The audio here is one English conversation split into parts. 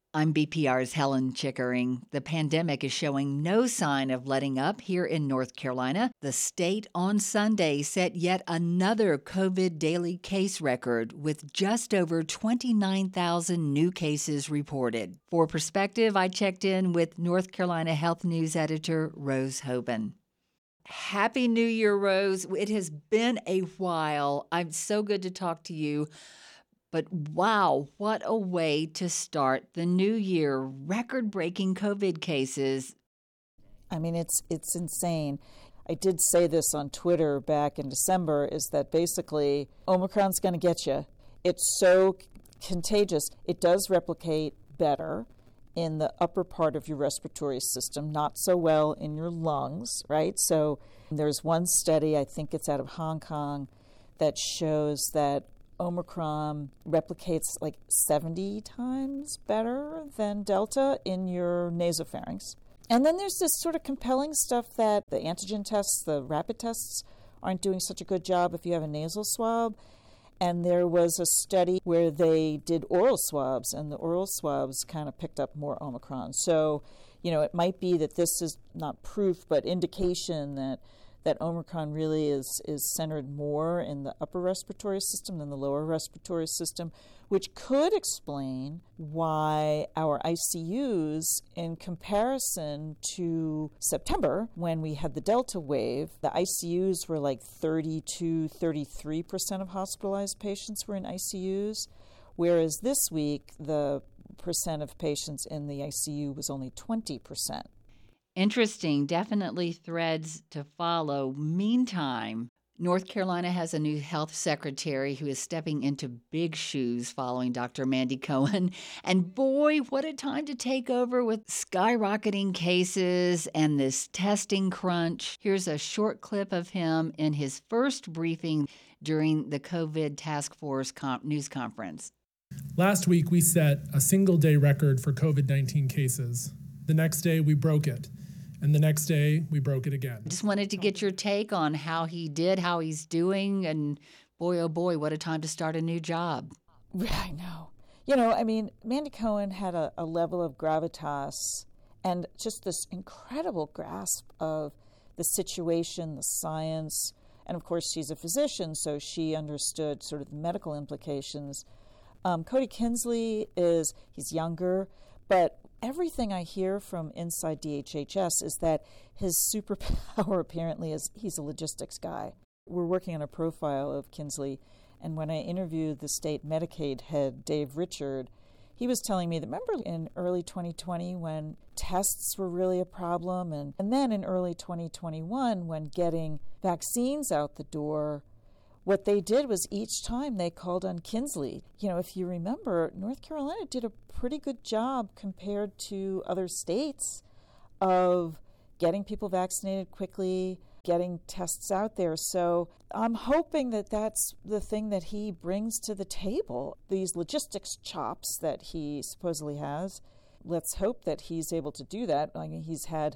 I'm BPR's Helen Chickering. The pandemic is showing no sign of letting up here in North Carolina. The state on Sunday set yet another COVID daily case record with just over 29,000 new cases reported. For perspective, I checked in with North Carolina Health News editor Rose Hoban. Happy New Year, Rose. It has been a while. I'm so good to talk to you. But wow, what a way to start the new year. Record-breaking COVID cases. I mean, it's insane. I did say this on Twitter back in December, is that basically Omicron's going to get you. It's so contagious. It does replicate better in the upper part of your respiratory system, not so well in your lungs, right? So there's one study, I think it's out of Hong Kong, that shows that Omicron replicates like 70 times better than Delta in your nasopharynx. And then there's this sort of compelling stuff that the antigen tests, the rapid tests, aren't doing such a good job if you have a nasal swab. And there was a study where they did oral swabs, and the oral swabs kind of picked up more Omicron. So, it might be that this is not proof, but indication that Omicron really is centered more in the upper respiratory system than the lower respiratory system, which could explain why our ICUs, in comparison to September, when we had the Delta wave, the ICUs were like 32-33% of hospitalized patients were in ICUs, whereas this week, the percent of patients in the ICU was only 20%. Interesting. Definitely threads to follow. Meantime, North Carolina has a new health secretary who is stepping into big shoes following Dr. Mandy Cohen. And boy, what a time to take over with skyrocketing cases and this testing crunch. Here's a short clip of him in his first briefing during the COVID Task Force news conference. Last week, we set a single-day record for COVID-19 cases. The next day, we broke it. And the next day, we broke it again. Just wanted to get your take on how he did, how he's doing, and boy, oh boy, what a time to start a new job. I know. Mandy Cohen had a level of gravitas and just this incredible grasp of the situation, the science, and of course she's a physician, so she understood sort of the medical implications. Cody Kinsley he's younger, but everything I hear from inside DHHS is that his superpower apparently is he's a logistics guy. We're working on a profile of Kinsley, and when I interviewed the state Medicaid head, Dave Richard, he was telling me that, remember in early 2020 when tests were really a problem, and then in early 2021 when getting vaccines out the door, what they did was each time they called on Kinsley. If you remember, North Carolina did a pretty good job compared to other states of getting people vaccinated quickly, getting tests out there. So I'm hoping that that's the thing that he brings to the table, these logistics chops that he supposedly has. Let's hope that he's able to do that. I mean, he's been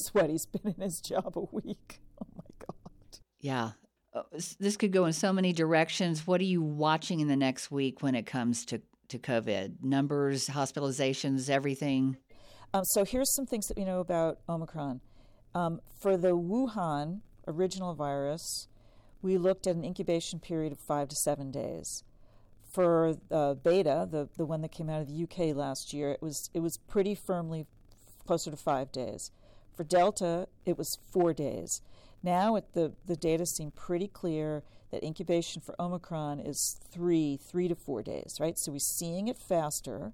in his job a week. Oh my God. Yeah. This could go in so many directions. What are you watching in the next week when it comes to COVID? Numbers, hospitalizations, everything? So here's some things that we know about Omicron. For the Wuhan original virus, we looked at an incubation period of 5 to 7 days. For Beta, the one that came out of the UK last year, it was pretty firmly closer to 5 days. For Delta, it was 4 days. Now the data seem pretty clear that incubation for Omicron is 3 to 4 days, right? So we're seeing it faster.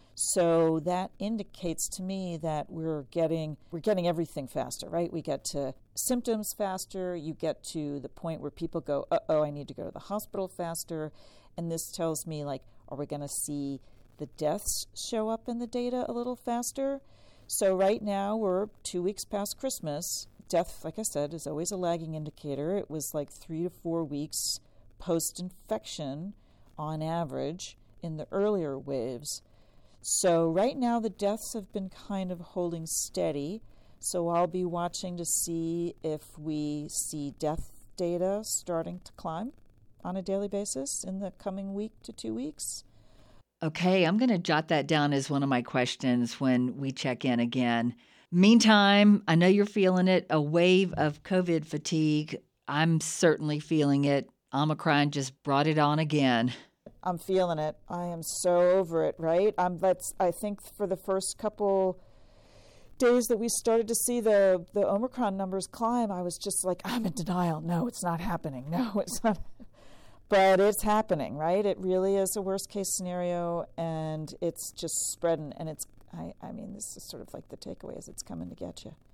So that indicates to me that we're getting everything faster, right? We get to symptoms faster. You get to the point where people go, I need to go to the hospital faster. And this tells me, are we going to see the deaths show up in the data a little faster? So right now we're 2 weeks past Christmas. Death, like I said, is always a lagging indicator. It was 3 to 4 weeks post-infection on average in the earlier waves. So right now the deaths have been kind of holding steady. So I'll be watching to see if we see death data starting to climb on a daily basis in the coming week to 2 weeks. Okay, I'm going to jot that down as one of my questions when we check in again. Meantime, I know you're feeling it, a wave of COVID fatigue. I'm certainly feeling it. Omicron just brought it on again. I'm feeling it. I am so over it, right? I think for the first couple days that we started to see the Omicron numbers climb, I was just like, I'm in denial. No, it's not happening. No, it's not. But it's happening, right? It really is a worst case scenario, and it's just spreading. And I mean, this is sort of like the takeaway is it's coming to get you.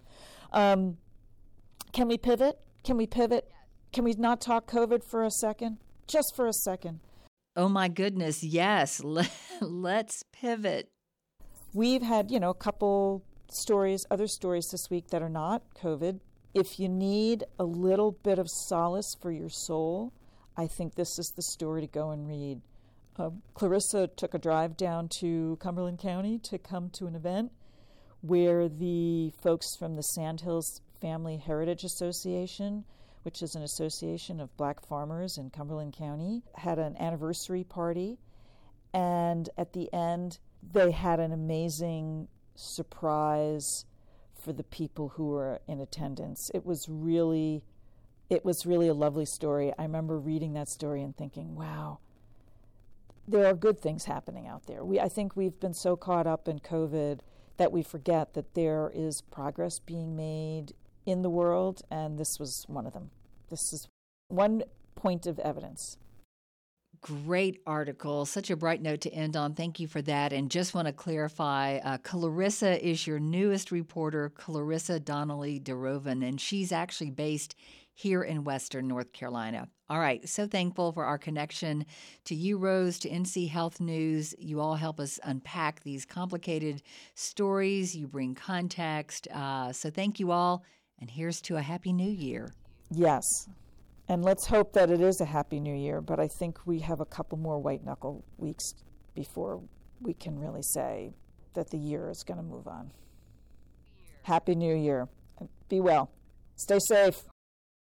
Can we pivot? Can we pivot? Can we not talk COVID for a second? Just for a second. Oh my goodness, yes. Let's pivot. We've had, a couple other stories this week that are not COVID. If you need a little bit of solace for your soul, I think this is the story to go and read. Clarissa took a drive down to Cumberland County to come to an event where the folks from the Sandhills Family Heritage Association, which is an association of black farmers in Cumberland County, had an anniversary party. And at the end, they had an amazing surprise for the people who were in attendance. It was really a lovely story. I remember reading that story and thinking, wow, there are good things happening out there. I think we've been so caught up in COVID that we forget that there is progress being made in the world, and this was one of them. This is one point of evidence. Great article. Such a bright note to end on. Thank you for that. And just want to clarify, Clarissa is your newest reporter, Clarissa Donnelly DeRoven, and she's actually based here in Western North Carolina. All right, so thankful for our connection to you, Rose, to NC Health News. You all help us unpack these complicated stories. You bring context. So thank you all, and here's to a Happy New Year. Yes, and let's hope that it is a Happy New Year, but I think we have a couple more white-knuckle weeks before we can really say that the year is going to move on. Happy New Year. Be well. Stay safe.